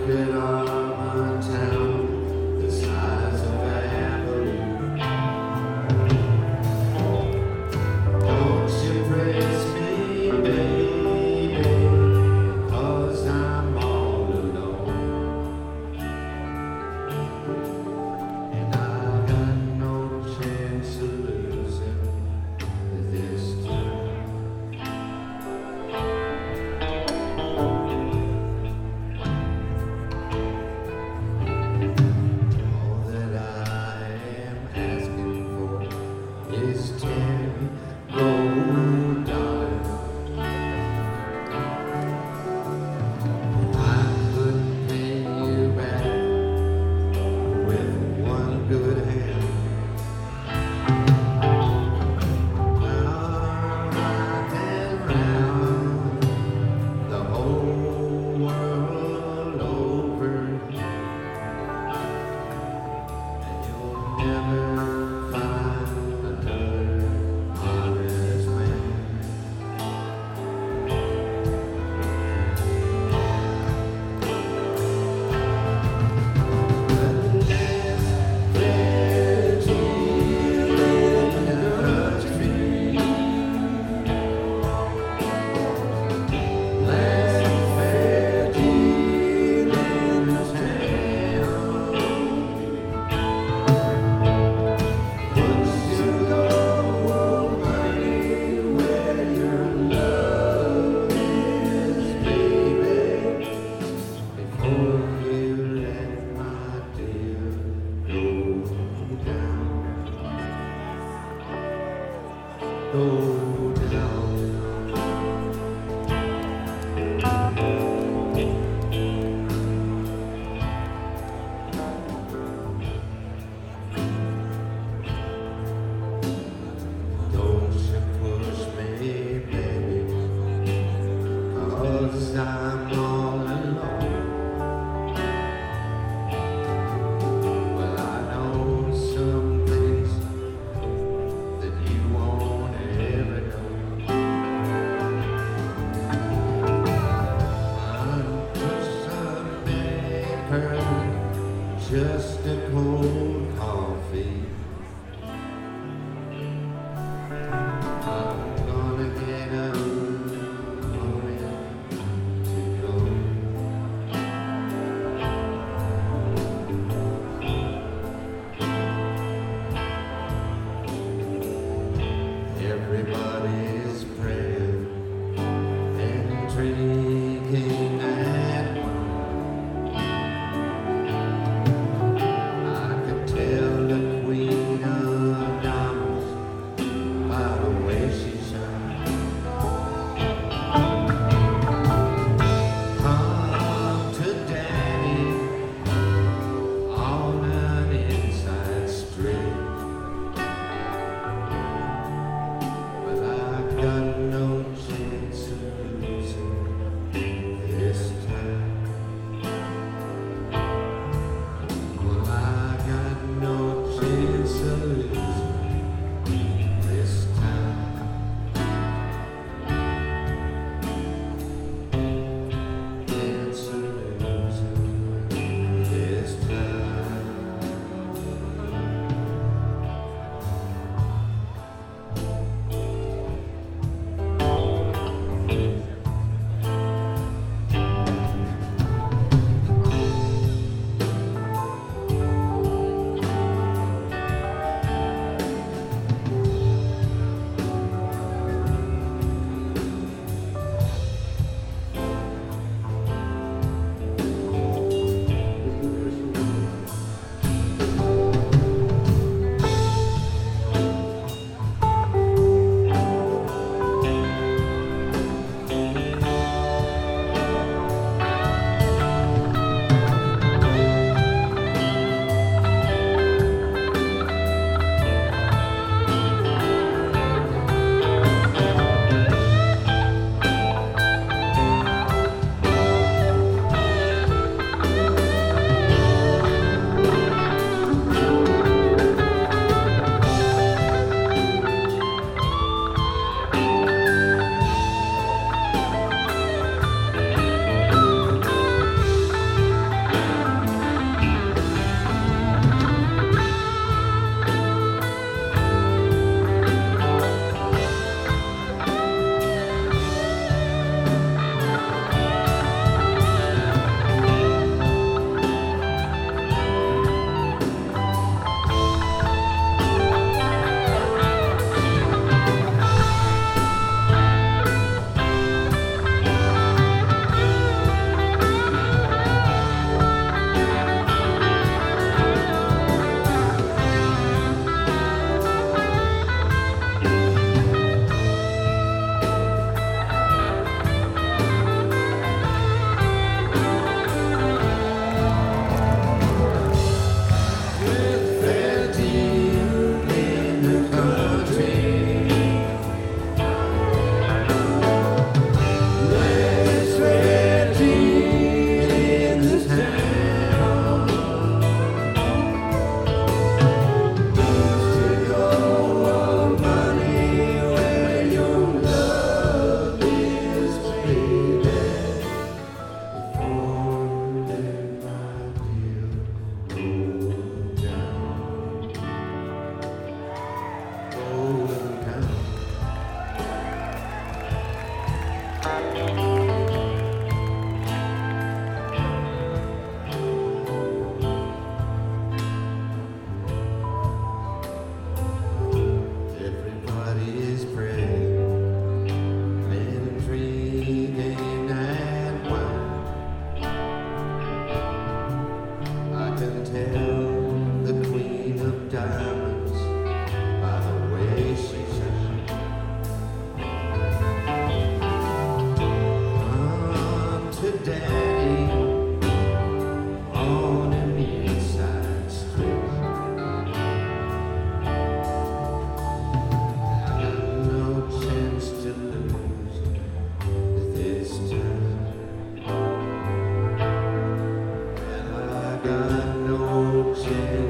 at our town, the size of Abilene. Don't you praise me, baby, 'cause I'm all alone. And I got no chance of losing this time. All that I am asking for is 10 gold dollars. I could pay you back with one good hand. Round and round the whole world over, and you'll never find another honest man. But there's fair deal in the country. There's fair deal in the town. Put your gold money where your love is, baby, before you let my dear go down. Go down. Don't you push me, baby, 'cause I'm all alone. Well, I know some things that you won't ever know. I'm just a maker, just a cold coffee. I'm gonna get up on it to go. Everybody's praying and drinking at one. I could tell the Queen tell the queen of diamonds by the way she shines. Come to Daddy on an inside street. I got no chance to lose this time. I got no chance.